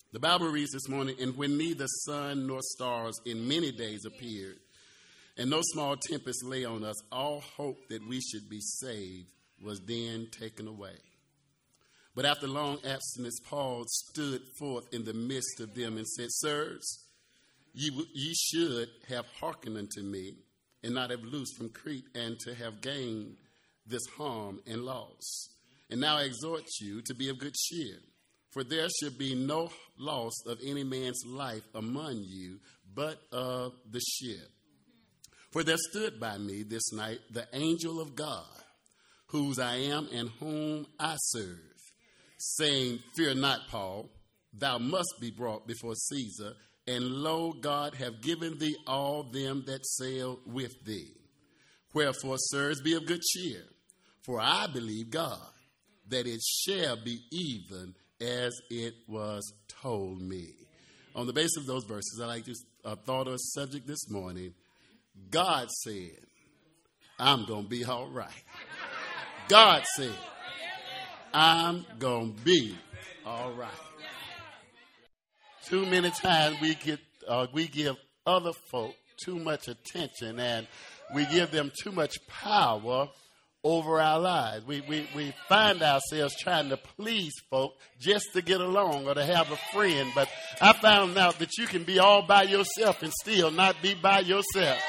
The Bible reads this morning, and when neither sun nor stars in many days appeared, and no small tempest lay on us, all hope that we should be saved was then taken away. But after long abstinence, Paul stood forth in the midst of them and said, Sirs, ye should have hearkened unto me, and not have loosed from Crete, and to have gained this harm and loss. And now I exhort you to be of good cheer, for there should be no loss of any man's life among you, but of the ship. For there stood by me this night the angel of God, whose I am and whom I serve, saying, Fear not, Paul, thou must be brought before Caesar, and lo, God have given thee all them that sail with thee. Wherefore, sirs, be of good cheer, for I believe God, that it shall be even as it was told me. On the basis of those verses, I like to thought of a subject this morning. God said, I'm going to be all right. God said, I'm going to be all right. Too many times we give other folk too much attention, and we give them too much power over our lives. We find ourselves trying to please folk just to get along or to have a friend. But I found out that you can be all by yourself and still not be by yourself.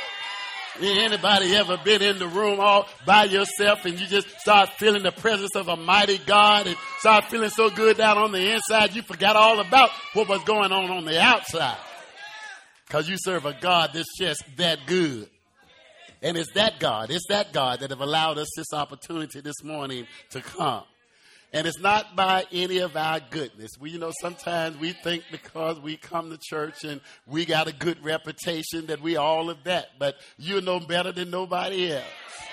Anybody ever been in the room all by yourself and you just start feeling the presence of a mighty God and start feeling so good down on the inside you forgot all about what was going on the outside? Because you serve a God that's just that good. And it's that God that have allowed us this opportunity this morning to come. And it's not by any of our goodness. Sometimes we think because we come to church and we got a good reputation that we all of that. But you know better than nobody else.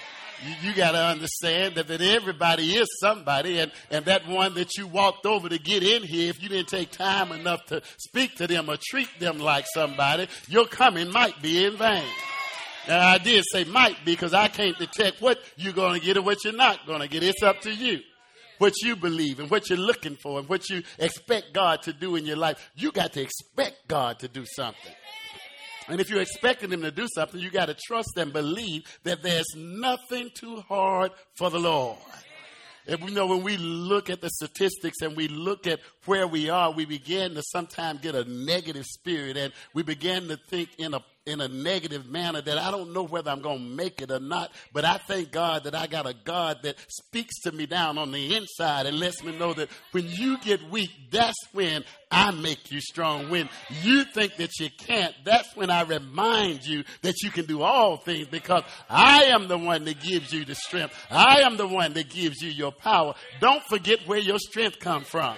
You got to understand that everybody is somebody. And that one that you walked over to get in here, if you didn't take time enough to speak to them or treat them like somebody, your coming might be in vain. Now, I did say might because I can't detect what you're going to get or what you're not going to get. It's up to you. What you believe and what you're looking for and what you expect God to do in your life. You got to expect God to do something. And if you're expecting him to do something, you got to trust and believe that there's nothing too hard for the Lord. And when we look at the statistics and we look at where we are, we begin to sometimes get a negative spirit and we begin to think in a negative manner that I don't know whether I'm going to make it or not. But I thank God that I got a God that speaks to me down on the inside and lets me know that when you get weak, that's when I make you strong. When you think that you can't, that's when I remind you that you can do all things because I am the one that gives you the strength. I am the one that gives you your power. Don't forget where your strength comes from.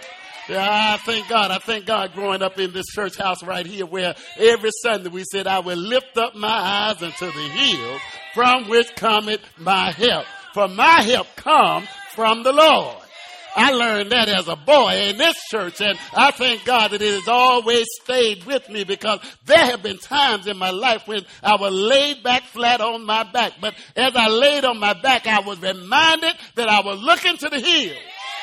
I thank God growing up in this church house right here where every Sunday we said, I will lift up my eyes unto the hill from which cometh my help. For my help comes from the Lord. I learned that as a boy in this church, and I thank God that it has always stayed with me because there have been times in my life when I was laid back flat on my back. But as I laid on my back, I was reminded that I was looking to the hill.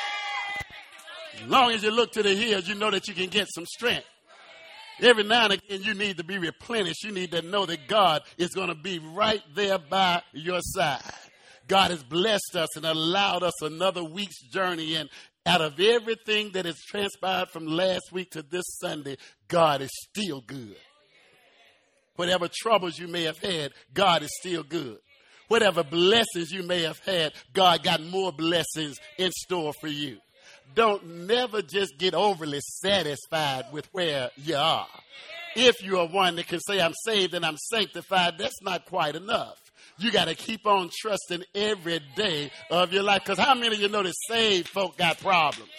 As long as you look to the hills, you know that you can get some strength. Every now and again, you need to be replenished. You need to know that God is going to be right there by your side. God has blessed us and allowed us another week's journey. And out of everything that has transpired from last week to this Sunday, God is still good. Whatever troubles you may have had, God is still good. Whatever blessings you may have had, God got more blessings in store for you. Don't never just get overly satisfied with where you are. If you are one that can say, I'm saved and I'm sanctified, that's not quite enough. You got to keep on trusting every day of your life. Because how many of you know that saved folk got problems?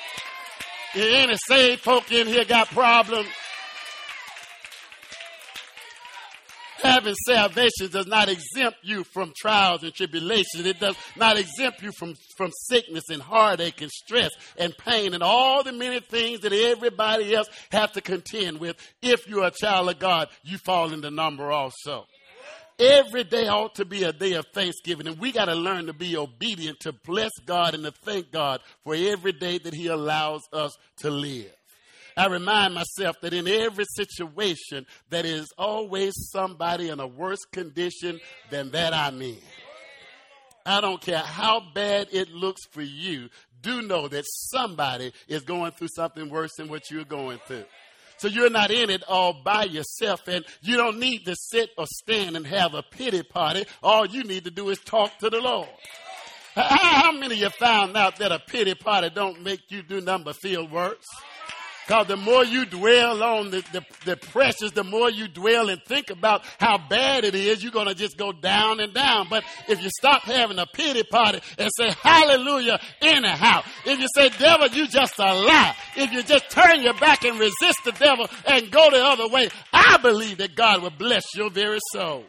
Any saved folk in here got problems? Having salvation does not exempt you from trials and tribulations. It does not exempt you from sickness and heartache and stress and pain and all the many things that everybody else has to contend with. If you're a child of God, you fall in the number also. Every day ought to be a day of thanksgiving, and we got to learn to be obedient, to bless God and to thank God for every day that he allows us to live. I remind myself that in every situation, there is always somebody in a worse condition than that I'm in. I don't care how bad it looks for you. Do know that somebody is going through something worse than what you're going through. So you're not in it all by yourself, and you don't need to sit or stand and have a pity party. All you need to do is talk to the Lord. How many of you found out that a pity party don't make you do nothing but feel worse? Because the more you dwell on the pressures, the more you dwell and think about how bad it is, you're going to just go down and down. But if you stop having a pity party and say, hallelujah, anyhow. If you say, devil, you just a lie. If you just turn your back and resist the devil and go the other way, I believe that God will bless your very soul.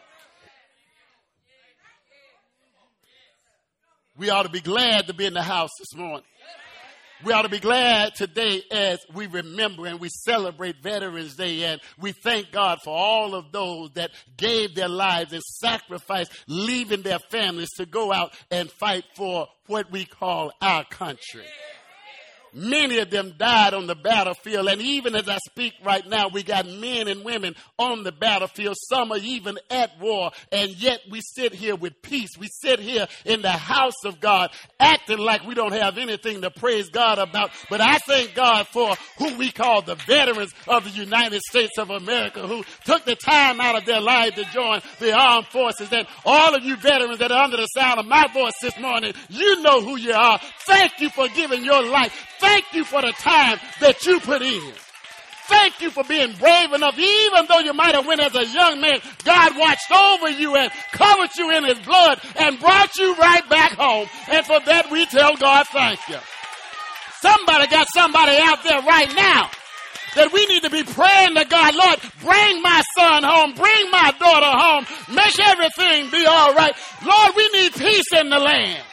We ought to be glad to be in the house this morning. We ought to be glad today as we remember and we celebrate Veterans Day, and we thank God for all of those that gave their lives and sacrificed, leaving their families to go out and fight for what we call our country. Many of them died on the battlefield, and even as I speak right now, we got men and women on the battlefield. Some are even at war, and yet we sit here with peace. We sit here in the house of God, acting like we don't have anything to praise God about. But I thank God for who we call the veterans of the United States of America, who took the time out of their lives to join the armed forces. And all of you veterans that are under the sound of my voice this morning, you know who you are. Thank you for giving your life. Thank you for the time that you put in. Thank you for being brave enough. Even though you might have went as a young man, God watched over you and covered you in his blood and brought you right back home. And for that we tell God thank you. Somebody got somebody out there right now that we need to be praying to God, Lord, bring my son home, bring my daughter home, make everything be all right. Lord, we need peace in the land.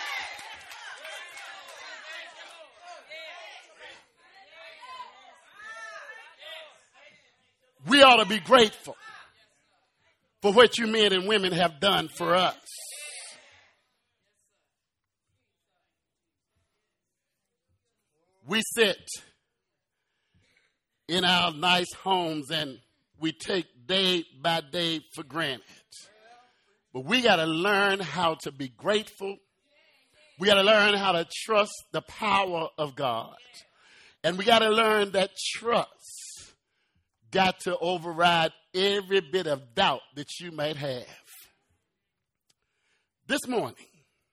We ought to be grateful for what you men and women have done for us. We sit in our nice homes and we take day by day for granted. But we got to learn how to be grateful. We got to learn how to trust the power of God. And we got to learn that trust got to override every bit of doubt that you might have. This morning,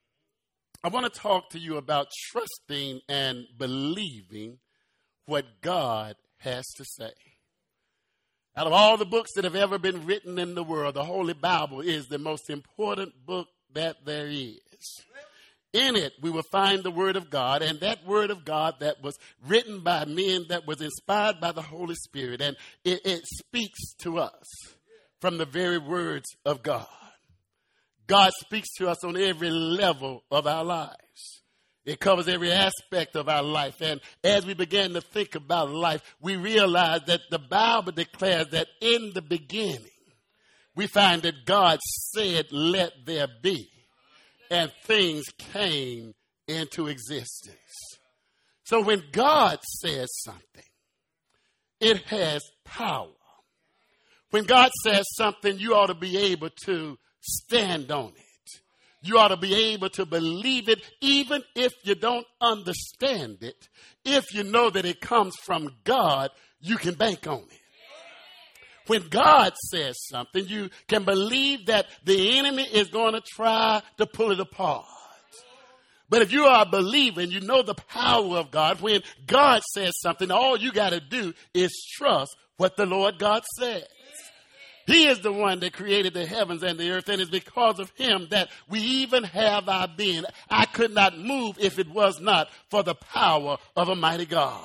I want to talk to you about trusting and believing what God has to say. Out of all the books that have ever been written in the world, the Holy Bible is the most important book that there is. In it, we will find the Word of God, and that Word of God that was written by men, that was inspired by the Holy Spirit, and it speaks to us from the very words of God. God speaks to us on every level of our lives. It covers every aspect of our life, and as we begin to think about life, we realize that the Bible declares that in the beginning, we find that God said, "Let there be." And things came into existence. So when God says something, it has power. When God says something, you ought to be able to stand on it. You ought to be able to believe it, even if you don't understand it. If you know that it comes from God, you can bank on it. When God says something, you can believe that the enemy is going to try to pull it apart. But if you are a believer and you know the power of God, when God says something, all you got to do is trust what the Lord God says. He is the one that created the heavens and the earth, and it's because of him that we even have our being. I could not move if it was not for the power of a mighty God.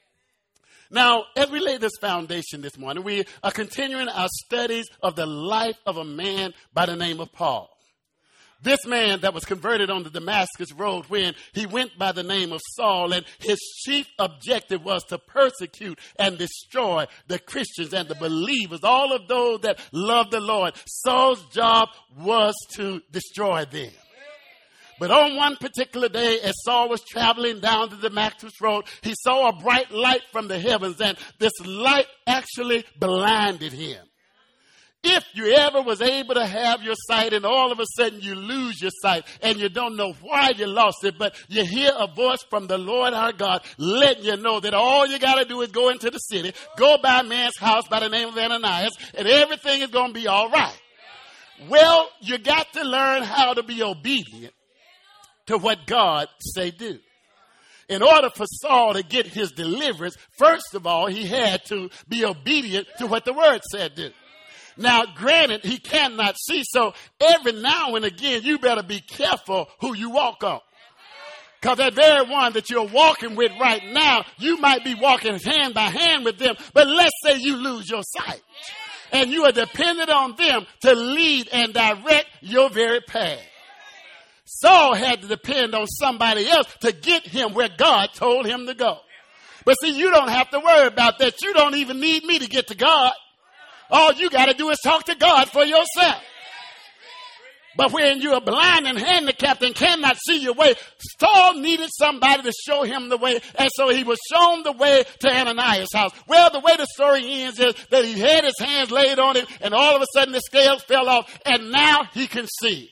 Now, as we lay this foundation this morning, we are continuing our studies of the life of a man by the name of Paul. This man that was converted on the Damascus road when he went by the name of Saul, and his chief objective was to persecute and destroy the Christians and the believers, all of those that love the Lord. Saul's job was to destroy them. But on one particular day, as Saul was traveling down the Damascus road, he saw a bright light from the heavens, and this light actually blinded him. If you ever was able to have your sight and all of a sudden you lose your sight and you don't know why you lost it, but you hear a voice from the Lord our God letting you know that all you got to do is go into the city, go by a man's house by the name of Ananias, and everything is going to be all right. Well, you got to learn how to be obedient to what God say do. In order for Saul to get his deliverance, first of all, he had to be obedient to what the word said do. Now, granted, he cannot see, so every now and again, you better be careful who you walk on. Because that very one that you're walking with right now, you might be walking hand by hand with them, but let's say you lose your sight. And you are dependent on them to lead and direct your very path. Saul had to depend on somebody else to get him where God told him to go. But see, you don't have to worry about that. You don't even need me to get to God. All you got to do is talk to God for yourself. But when you are blind and handicapped and cannot see your way, Saul needed somebody to show him the way. And so he was shown the way to Ananias' house. Well, the way the story ends is that he had his hands laid on him, and all of a sudden the scales fell off, and now he can see.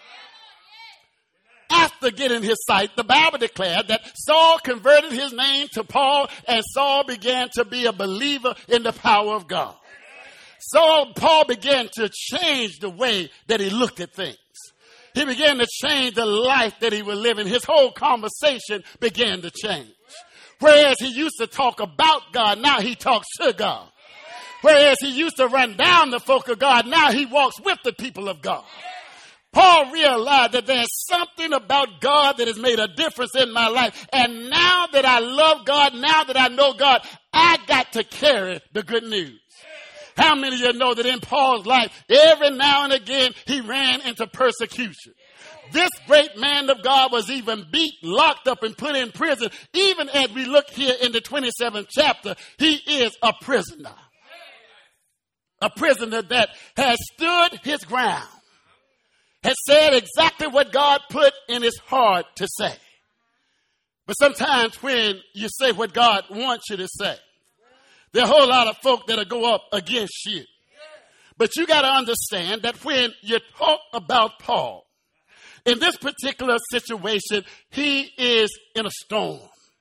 After getting his sight, the Bible declared that Saul converted his name to Paul, and Saul began to be a believer in the power of God. So Paul began to change the way that he looked at things. He began to change the life that he was living. His whole conversation began to change. Whereas he used to talk about God, now he talks to God. Whereas he used to run down the folk of God, now he walks with the people of God. Paul realized that there's something about God that has made a difference in my life. And now that I love God, now that I know God, I got to carry the good news. How many of you know that in Paul's life, every now and again, he ran into persecution? This great man of God was even beat, locked up, and put in prison. Even as we look here in the 27th chapter, he is a prisoner. A prisoner that has stood his ground, has said exactly what God put in his heart to say. But sometimes when you say what God wants you to say, there are a whole lot of folk that'll go up against you. But you got to understand that when you talk about Paul, in this particular situation, he is in a storm.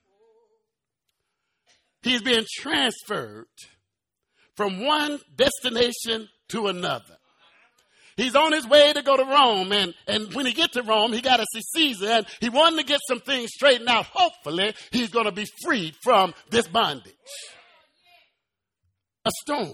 He's being transferred from one destination to another. He's on his way to go to Rome, and when he gets to Rome, he got to see Caesar, and he wanted to get some things straightened out. Hopefully, he's going to be freed from this bondage. A storm.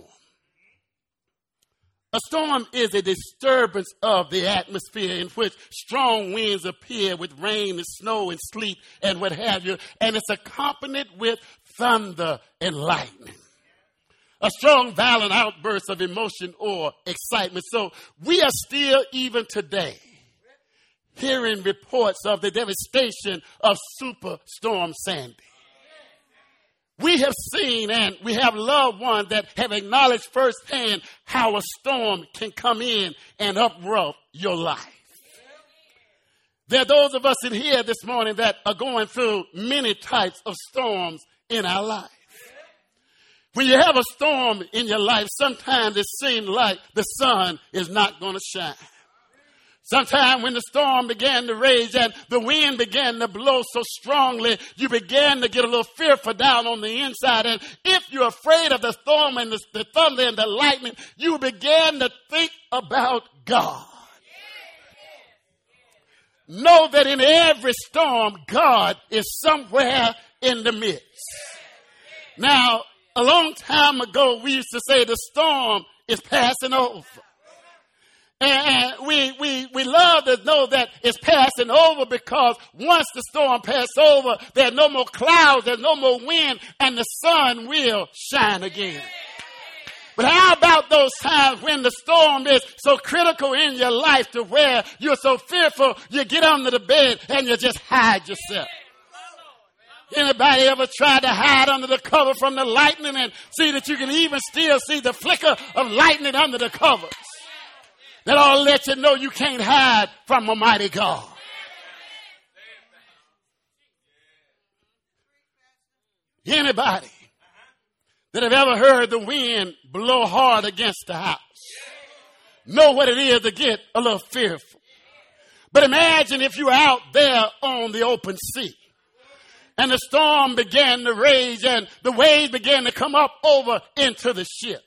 A storm is a disturbance of the atmosphere in which strong winds appear with rain and snow and sleet and what have you, and it's accompanied with thunder and lightning. A strong, violent outburst of emotion or excitement. So we are still, even today, hearing reports of the devastation of Superstorm Sandy. We have seen and we have loved ones that have acknowledged firsthand how a storm can come in and uproot your life. There are those of us in here this morning that are going through many types of storms in our life. When you have a storm in your life, sometimes it seems like the sun is not going to shine. Sometimes when the storm began to rage and the wind began to blow so strongly, you began to get a little fearful down on the inside. And if you're afraid of the storm and the thunder and the lightning, you began to think about God. Know that in every storm, God is somewhere in the midst. Now, a long time ago, we used to say the storm is passing over. And we love to know that it's passing over because once the storm passes over, there are no more clouds, there's no more wind, and the sun will shine again. But how about those times when the storm is so critical in your life to where you're so fearful, you get under the bed and you just hide yourself? Anybody ever tried to hide under the cover from the lightning and see that you can even still see the flicker of lightning under the covers? That ought to let you know you can't hide from a mighty God. Anybody that have ever heard the wind blow hard against the house know what it is to get a little fearful. But imagine if you were out there on the open sea and the storm began to rage and the waves began to come up over into the ship.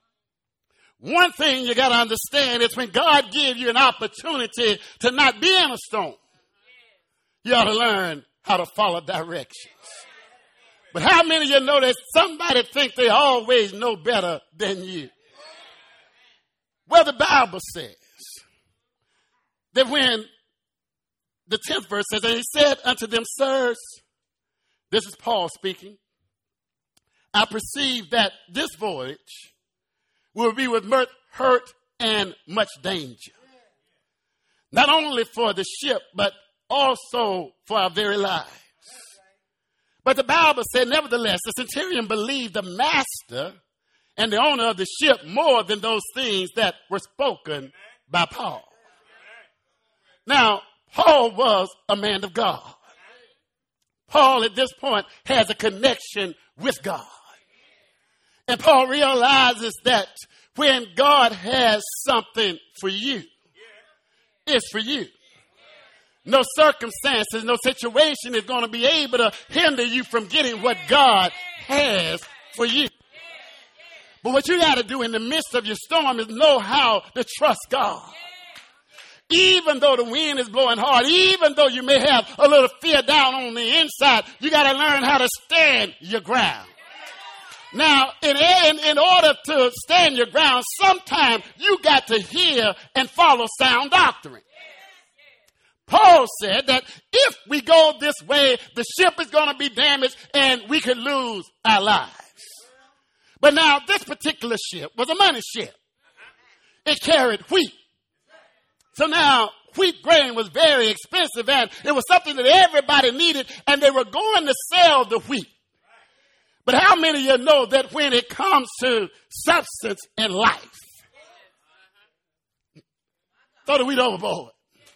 One thing you got to understand is when God gives you an opportunity to not be in a storm, you ought to learn how to follow directions. But how many of you know that somebody think they always know better than you? Well, the Bible says that when the 10th verse says, and he said unto them, sirs, this is Paul speaking, I perceive that this voyage will be with mirth, hurt, and much danger. Not only for the ship, but also for our very lives. But the Bible said, nevertheless, the centurion believed the master and the owner of the ship more than those things that were spoken by Paul. Now, Paul was a man of God. Paul at this point has a connection with God. And Paul realizes that when God has something for you, it's for you. No circumstances, no situation is going to be able to hinder you from getting what God has for you. But what you got to do in the midst of your storm is know how to trust God. Even though the wind is blowing hard, even though you may have a little fear down on the inside, you got to learn how to stand your ground. Now, in order to stand your ground, sometimes you got to hear and follow sound doctrine. Paul said that if we go this way, the ship is going to be damaged and we could lose our lives. But now, this particular ship was a money ship. It carried wheat. So now, wheat grain was very expensive and it was something that everybody needed and they were going to sell the wheat. But how many of you know that when it comes to substance and life, throw the wheat overboard.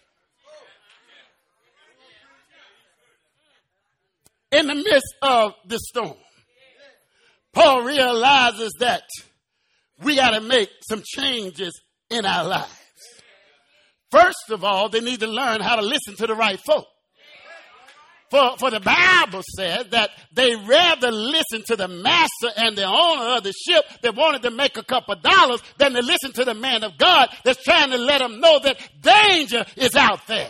In the midst of the storm, Paul realizes that we got to make some changes in our lives. First of all, they need to learn how to listen to the right folk. For the Bible says that they rather listen to the master and the owner of the ship that wanted to make a couple dollars than to listen to the man of God that's trying to let them know that danger is out there.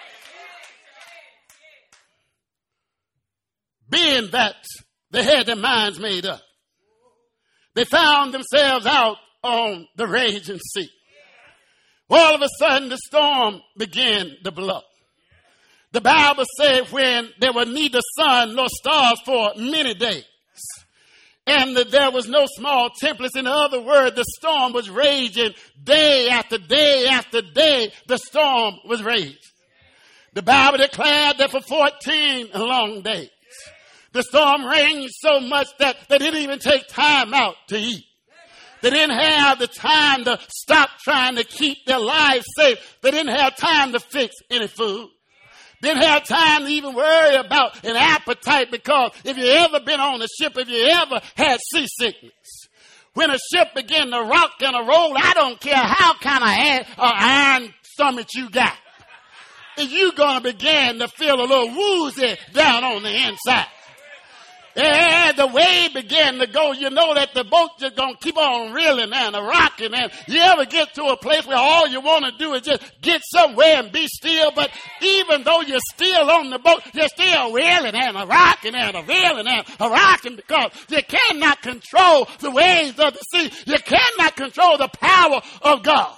Being that they had their minds made up, they found themselves out on the raging sea. All of a sudden, the storm began to blow. The Bible said when there were neither sun nor stars for many days, and that there was no small tempest. In other words, the storm was raging day after day after day. The storm was raging. The Bible declared that for 14 long days, the storm raged so much that they didn't even take time out to eat. They didn't have the time to stop trying to keep their lives safe. They didn't have time to fix any food. Didn't have time to even worry about an appetite, because if you ever been on a ship, if you ever had seasickness, when a ship begin to rock and a roll, I don't care how kind of iron stomach you got, you're going to begin to feel a little woozy down on the inside. And the wave began to go, you know that the boat just going to keep on reeling and rocking. And you ever get to a place where all you want to do is just get somewhere and be still. But even though you're still on the boat, you're still reeling and rocking and reeling and rocking, because you cannot control the waves of the sea. You cannot control the power of God.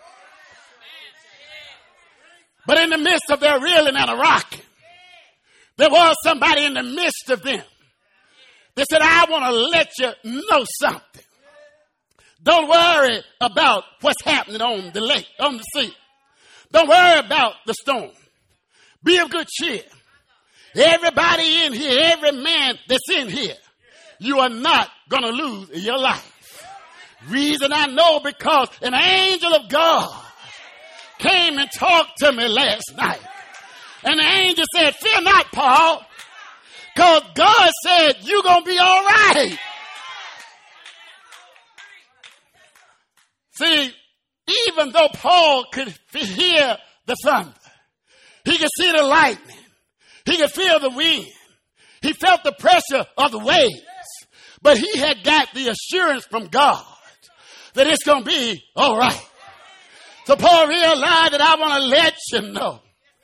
But in the midst of their reeling and rocking, there was somebody in the midst of them. They said, I want to let you know something. Don't worry about what's happening on the lake, on the sea. Don't worry about the storm. Be of good cheer. Everybody in here, every man that's in here, you are not going to lose your life. Reason I know, because an angel of God came and talked to me last night. And the angel said, fear not, Paul. Because God said you're going to be all right. See, even though Paul could hear the thunder, he could see the lightning, he could feel the wind, he felt the pressure of the waves, but he had got the assurance from God that it's going to be all right. So Paul realized that I want to let you know,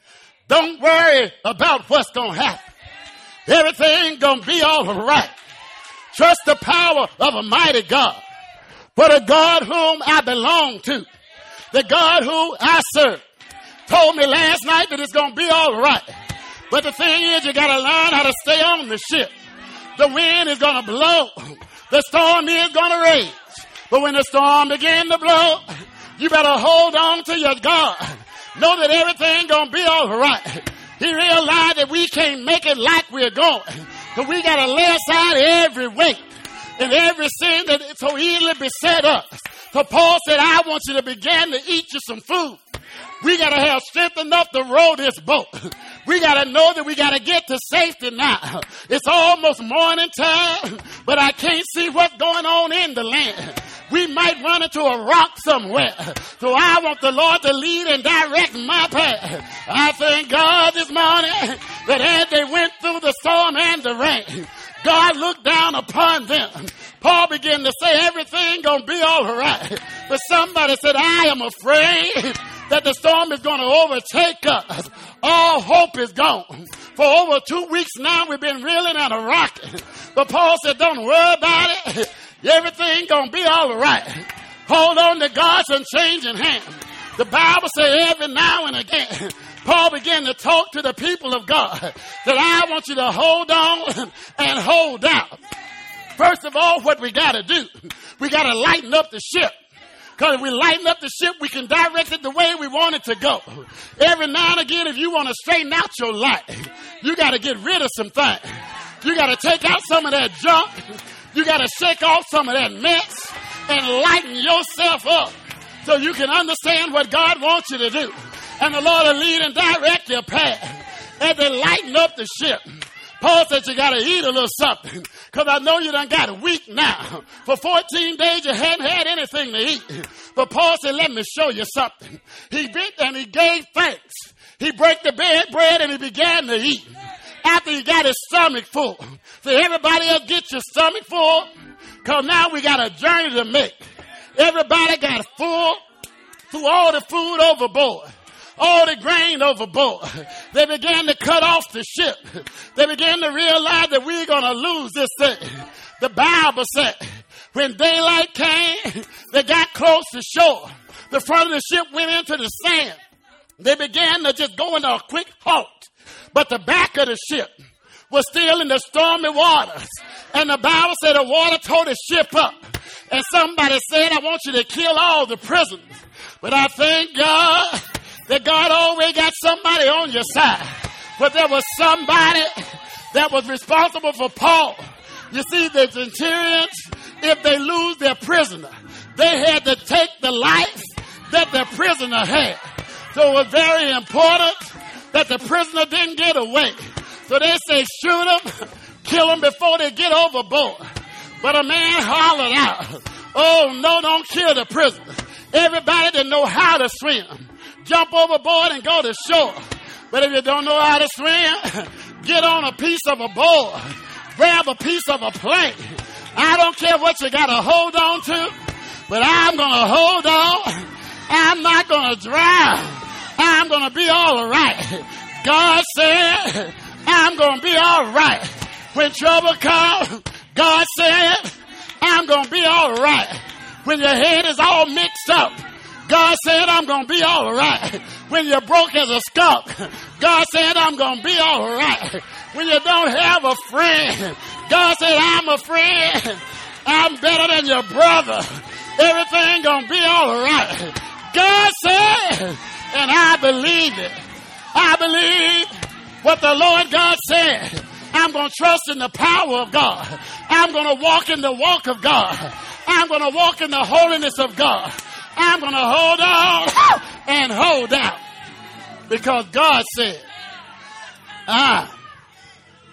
don't worry about what's going to happen. Everything going to be all right. Trust the power of a mighty God. For the God whom I belong to, the God who I serve, told me last night that it's going to be all right. But the thing is, you got to learn how to stay on the ship. The wind is going to blow. The storm is going to rage. But when the storm begins to blow, you better hold on to your God. Know that everything going to be all right. He realized that we can't make it like we're going. But we got to lay aside every weight and every sin that so easily beset us. So Paul said, I want you to begin to eat you some food. We got to have strength enough to row this boat. We got to know that we got to get to safety now. It's almost morning time, but I can't see what's going on in the land. We might run into a rock somewhere. So I want the Lord to lead and direct my path. I thank God this morning that as they went through the storm and the rain, God looked down upon them. Paul began to say everything gonna be all right. But somebody said, I am afraid that the storm is going to overtake us. All hope is gone. For over 2 weeks now, we've been reeling and rocking. But Paul said, don't worry about it. Everything going to be all right. Hold on to God's unchanging hand. The Bible says every now and again, Paul began to talk to the people of God that I want you to hold on and hold out. First of all, what we got to do, we got to lighten up the ship. Because if we lighten up the ship, we can direct it the way we want it to go. Every now and again, if you want to straighten out your life, you got to get rid of some things. You got to take out some of that junk. You got to shake off some of that mess and lighten yourself up so you can understand what God wants you to do. And the Lord will lead and direct your path. And then lighten up the ship. Paul said you got to eat a little something because I know you done got a week now. For 14 days you hadn't had anything to eat. But Paul said, let me show you something. He bit and he gave thanks. He broke the bread and he began to eat. After he got his stomach full. So everybody else get your stomach full because now we got a journey to make. Everybody got full, threw all the food overboard. All the grain overboard. They began to cut off the ship. They began to realize that we're going to lose this thing. The Bible said, when daylight came, they got close to shore. The front of the ship went into the sand. They began to just go into a quick halt. But the back of the ship was still in the stormy waters. And the Bible said the water tore the ship up. And somebody said, I want you to kill all the prisoners. But I thank God that God always got somebody on your side. But there was somebody that was responsible for Paul. You see, the centurions, if they lose their prisoner, they had to take the life that the prisoner had. So it was very important that the prisoner didn't get away. So they say, shoot him, kill him before they get overboard. But a man hollered out, oh, no, don't kill the prisoner. Everybody that know how to swim, jump overboard and go to shore. But if you don't know how to swim, get on a piece of a board. Grab a piece of a plank. I don't care what you got to hold on to, but I'm going to hold on. I'm not going to drown. I'm going to be all right. God said, I'm going to be all right. When trouble comes, God said, I'm going to be all right. When your head is all mixed up, God said, I'm going to be all right. When you're broke as a skunk, God said, I'm going to be all right. When you don't have a friend, God said, I'm a friend. I'm better than your brother. Everything going to be all right. God said, and I believe it. I believe what the Lord God said. I'm going to trust in the power of God. I'm going to walk in the walk of God. I'm going to walk in the holiness of God. I'm going to hold on and hold out. Because God said, I'm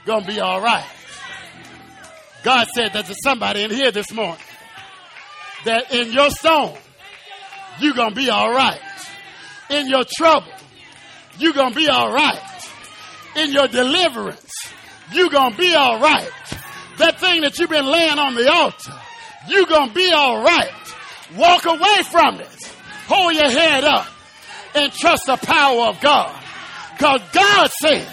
going to be all right. God said that to somebody in here this morning, that in your storm, you're going to be all right. In your trouble, you're going to be all right. In your deliverance, you're going to be all right. That thing that you've been laying on the altar, you're going to be all right. Walk away from it. Hold your head up and trust the power of God. Because God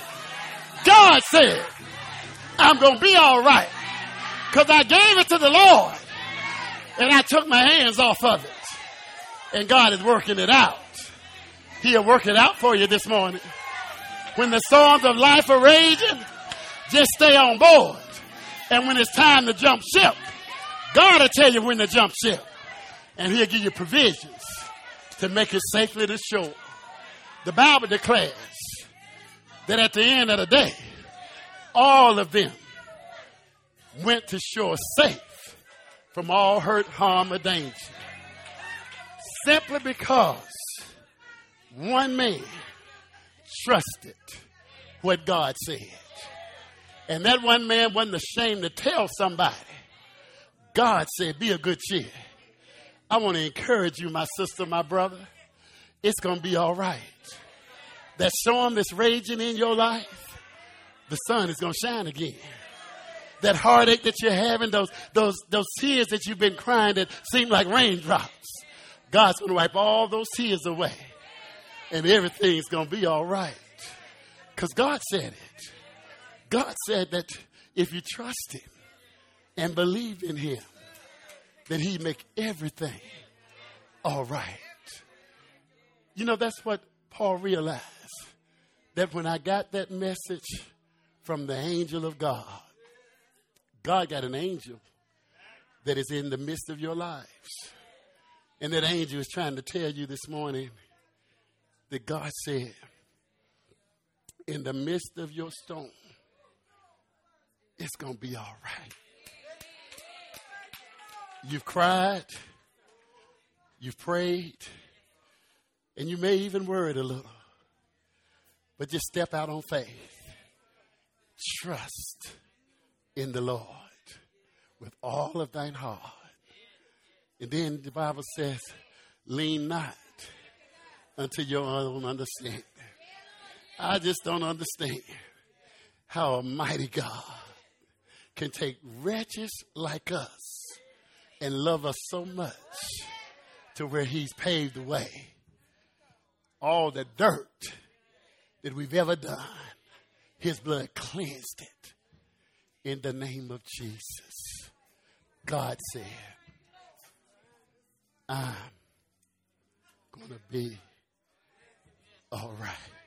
said, I'm going to be all right. Because I gave it to the Lord and I took my hands off of it. And God is working it out. He'll work it out for you this morning. When the storms of life are raging, just stay on board. And when it's time to jump ship, God will tell you when to jump ship. And he'll give you provisions to make it safely to shore. The Bible declares that at the end of the day, all of them went to shore safe from all hurt, harm, or danger. Simply because one man trusted what God said. And that one man wasn't ashamed to tell somebody, God said, be of good cheer. I want to encourage you, my sister, my brother. It's going to be all right. That storm that's raging in your life, the sun is going to shine again. That heartache that you're having, those tears that you've been crying that seem like raindrops, God's going to wipe all those tears away. And everything's going to be all right. Because God said it. God said that if you trust him and believe in him, that he'd make everything all right. You know, that's what Paul realized. That when I got that message from the angel of God, God got an angel that is in the midst of your lives. And that angel is trying to tell you this morning that God said, in the midst of your storm, it's going to be all right. You've cried, you've prayed, and you may even worried a little. But just step out on faith. Trust in the Lord with all of thine heart. And then the Bible says, lean not unto your own understanding. I just don't understand how a mighty God can take wretches like us and love us so much to where he's paved the way. All the dirt that we've ever done, his blood cleansed it. In the name of Jesus, God said, I'm going to be all right.